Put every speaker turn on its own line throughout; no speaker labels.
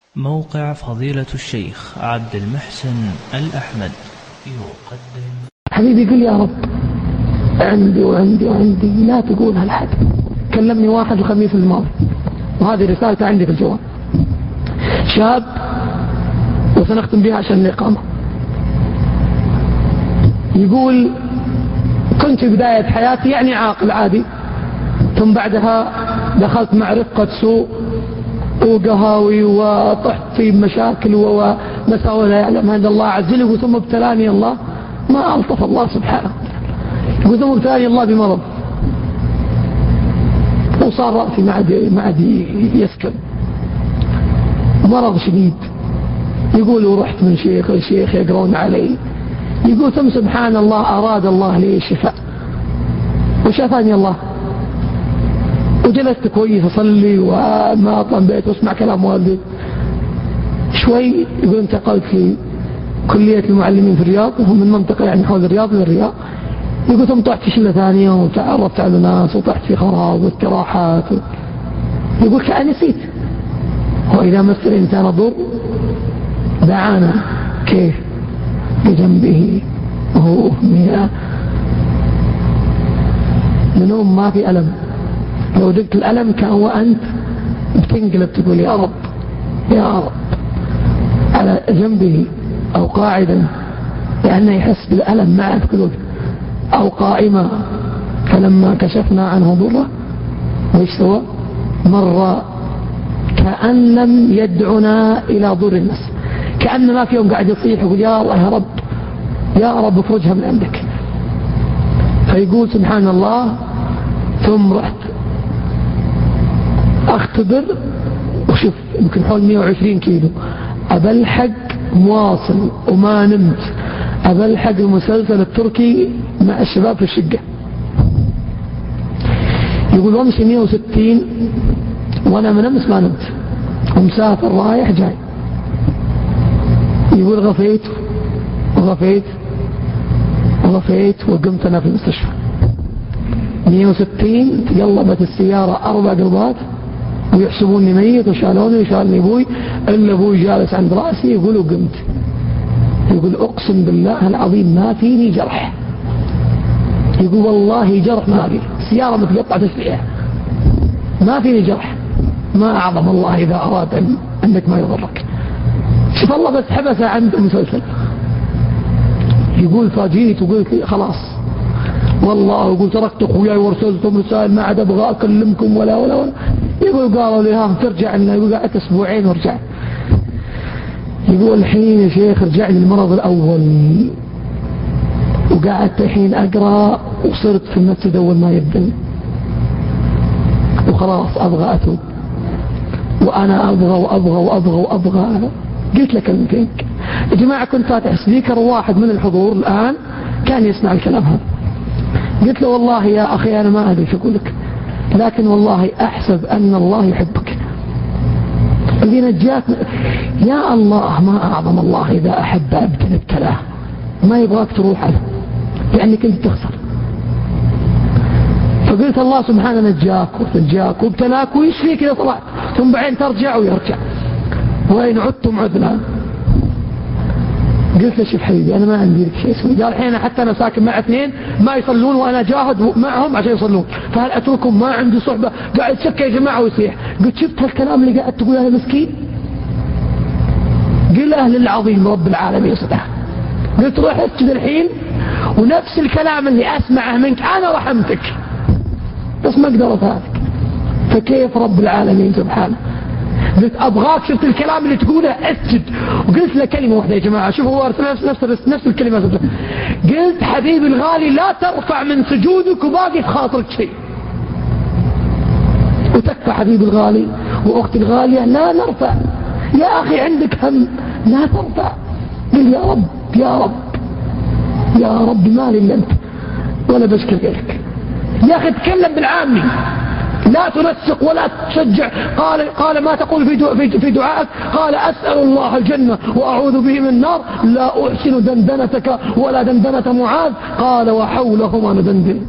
موقع فضيلة الشيخ عبد المحسن الأحمد يقدم.
حبيبي يقول يا رب عندي وعندي وعندي، لا تقولها لحد. كلمني واحد الخميس الماضي وهذه رسالته عندي في الجوال، شاب وسنختم بها عشان الإقامة. يقول كنت في بداية حياتي يعني عاقل عادي، ثم بعدها دخلت مع رفقة سوء وقهاوي وطحت في مشاكل ومساوئ لا يعلم هذا الله عز وجل. ثم ابتلاني الله، ما ألطف الله سبحانه، ثم ابتلاني الله بمرض وصار رأسي ما عاد يسكن، مرض شديد. يقول ورحت من شيخ لشيخ يقرون علي، يقول ثم سبحان الله أراد الله لي الشفاء وشفاني الله، وجلست كويس أصلي وما أطلع بيت واسمع كلام والدي. شوي يقول انتقلت في كلية المعلمين في الرياض، وهم من منطقة يعني حول الرياض للرياض. يقول ثم طحت في شلة ثانية وتعرفت على الناس وطحت في خراب واستراحات يقول كأني نسيت. وإذا مس الإنسان ضر دعانا كيف بجنبه وهو منهم ما في ألم. لو دقت الألم كان هو أنت بتنقلب تقول يا رب يا رب على جنبه أو قاعدا لأنه يحس بالألم معه في قلوبه، أو قائمة. فلما كشفنا عنه ضره وإيش سوى؟ مر كأن لم يدعنا إلى ضر الناس، كأن ما في يوم قاعد يصيح يقول يا الله يا رب يا رب افرجها من عندك. فيقول سبحان الله ثم رحت اختبر وشوف يمكن حول 120 كيلو أبلحق مواصل وما نمت، أبلحق المسلسل التركي مع الشباب في الشقة. يقول وامشي 160 وانا من امس ما نمت ومسافر رايح جاي. يقول غفيت وغفيت وغفيت وقمت انا في المستشفى 160. تقلبت السيارة 4 قلبات ويحسبوني ميت وشالوني وشالني ابوي، الا ابوي جالس عند راسي. يقول وقمت، يقول اقسم بالله العظيم ما فيني جرح. يقول والله جرح ما في، السيارة متقطعة تسليح ما فيني جرح. ما اعظم الله اذا اراد انك ما يضرك. شوف الله بس حبسه عند مسلسل. يقول فاجئت وقلت خلاص والله، يقول تركت اخوياي وارسلتهم رسائل ما عاد ابغى اكلمكم ولا ولا ولا. يقول قالوا لي ها ترجع لنا. يقول قعدت اسبوعين ورجعت. يقول الحين يا شيخ رجع لي المرض الاول، وقعدت الحين اقرا وصرت في المسجد اول ما يبدأ، وخلاص ابغى اتوب وانا ابغى وابغى وابغى وابغى. قلت له كلمتين يا جماعه، كنت فاتح سبيكر وواحد من الحضور الان كان يسمع الكلام هذا. قلت له والله يا اخي انا ما ادري شو اقول لك، لكن والله احسب ان الله يحبك اللي نجاك. يا الله ما اعظم الله اذا احب عبدا ابتلاه، ما يبغاك تروح له لانك انت تخسر. فقلت الله سبحانه نجاك وتنجاك وابتلاك ويشفيك اذا طلعت، ثم بعدين ترجع ويرجع، وإن عدتم عدنا. قلت له شوف حبيبي انا ما عندي لك شيء اسمه. قال الحين حتى انا ساكن مع 2 ما يصلون وانا جاهد معهم عشان يصلون، فهل اتركهم؟ ما عندي صحبه. قاعد يتشكى يا جماعه ويصيح. قلت شفت هالكلام اللي قاعد تقوله يا مسكين؟ قل اهل العظيم رب العالمين صدق. قلت روح اسجد الحين ونفس الكلام اللي اسمعه منك انا رحمتك، بس ما اقدر اثابك، فكيف رب العالمين سبحانه. قلت ابغاك شفت الكلام اللي تقوله اسجد. وقلت له كلمه واحده يا جماعه، شوفوا هو نفس الكلمه. قلت حبيبي الغالي لا ترفع من سجودك وباقي في خاطرك شيء، وتكفى حبيبي الغالي واختي الغاليه لا نرفع. يا اخي عندك هم لا ترفع. قل يا رب يا رب يا رب ما لي الا انت ولا بشكر غيرك. يا اخي تكلم بالعامي، لا تنسق ولا تشجع. قال ما تقول في دعائك؟ قال أسأل الله الجنة وأعوذ به من النار، لا أحسن دندنتك ولا دندنة معاذ. قال وحولهما ندندن.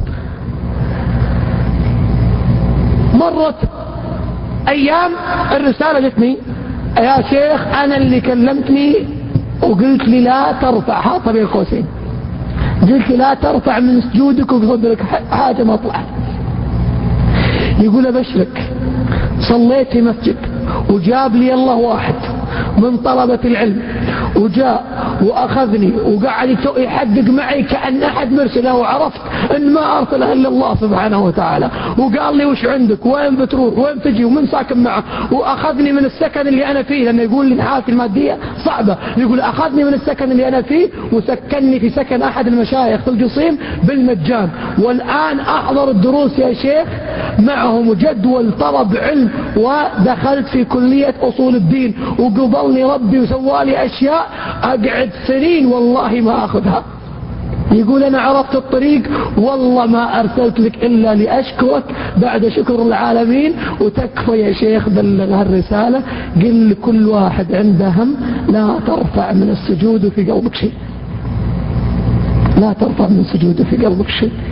مرت أيام الرسالة جتني يا شيخ أنا اللي كلمتني وقلت لي لا ترفع، حاطة بين قوسين، قلت لي لا ترفع من سجودك وقصدك حاجة ما طلعت. يقول أبشرك صليت في مسجد وجاب لي الله واحد من طلبة العلم وجاء وأخذني وقعد يحقق معي كأن أحد مرسله، وعرفت أن ما أرسله إلا الله سبحانه وتعالى، وقال لي وش عندك وين بتروح وين تجي ومن ساكن معه، وأخذني من السكن اللي أنا فيه، لأنه يقول لي حالتي المادية صعبة، يقول أخذني من السكن اللي أنا فيه وسكنني في سكن أحد المشايخ في القصيم بالمجان، والآن أحضر الدروس يا شيخ معهم جدول طلب علم، ودخلت في كلية أصول الدين وقبلني ربي وسوالي أشياء أقعد سنين والله ما أخذها. يقول أنا عرفت الطريق والله ما أرسلت لك إلا لأشكرك بعد شكر العالمين، وتكفى يا شيخ بلغ هالرسالة، قل لكل واحد عنده هم لا ترفع من السجود في قلبك شيء، لا ترفع من السجود في قلبك شيء.